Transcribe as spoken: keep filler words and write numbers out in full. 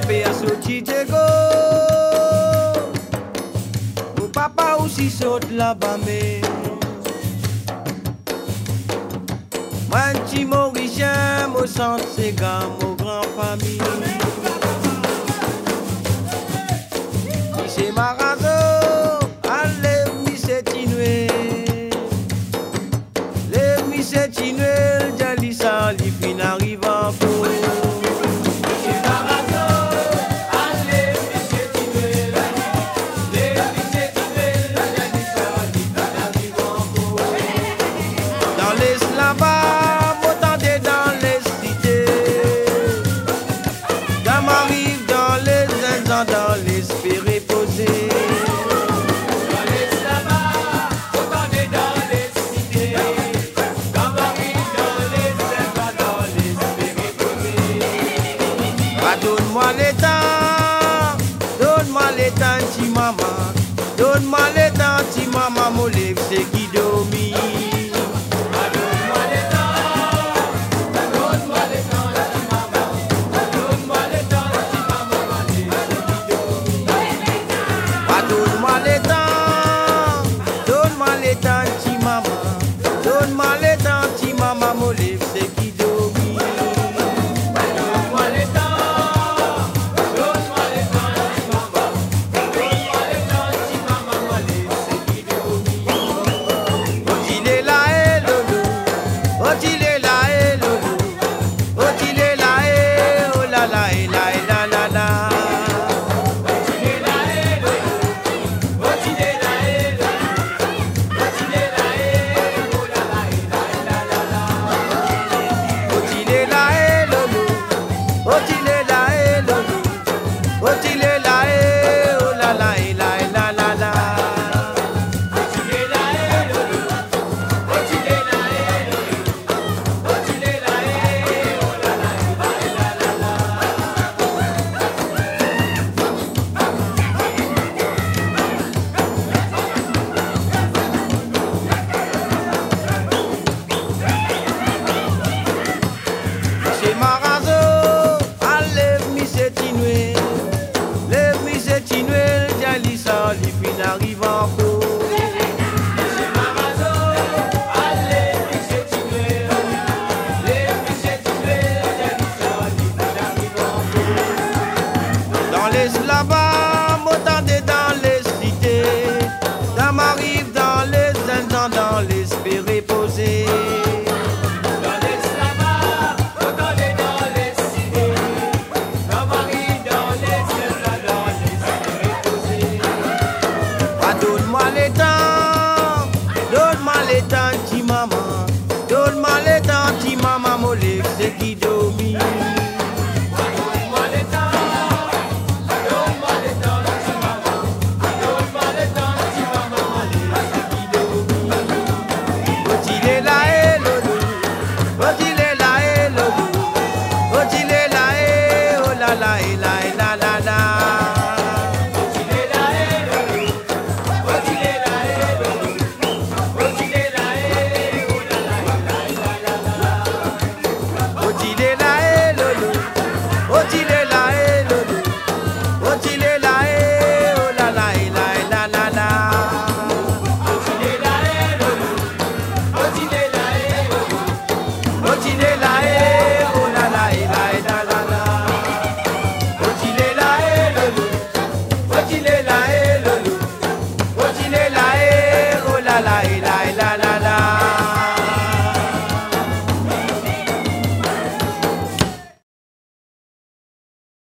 Pape a sorti Tego. Mon papa aussi saute là-bas, mais moi, un petit Mauricien, mon centre, c'est gars, mon grand famille. C'est Marazo, allez, mi c'est Tinoué. Les mi c'est Tinoué, Jalissa, li fin arrive en cours. C'est Marazo, allez, mi c'est Tinoué. Les mi c'est Tinoué, Jalissa, li fin arrive en cours. Dans les là-bas, m'entendez dans les cités. Quand m'arrive dans les instants, dans l'espéré posé. Dans les là-bas, m'entendez dans les cités. Quand m'arrive dans les instants, dans l'espéré posé. Ah, donne-moi les temps, donne-moi les temps, ti maman. Donne-moi les temps, ti maman, mon livre, c'est qui domine. Donne-moi les temps, ti maman, mon livre, c'est qui domine. Donne-moi les temps, donne-moi les temps, ti maman. Donne-moi les temps, ti maman, mon livre, c'est qui domine. Oh, il est là, et lolo. Oh, il est là, et lolo. Oh, il est là, et oh la la, et la, et la la la. Arrive en cours. C'est Marazo, allez, mi c'est Tinoué. Les mi c'est Tinoué, Jalissa, li arrive en cours. Dans les là-bas, m'entendez dans les cités. Ça m'arrive dans les instants, dans l'espéré posé. Dans les là-bas, m'entendez dans les cités. Ça m'arrive dans les instants, dans l'espéré posé. Donne-moi les temps, donne-moi les temps, ti maman. Donne-moi les temps, ti maman, mon livre,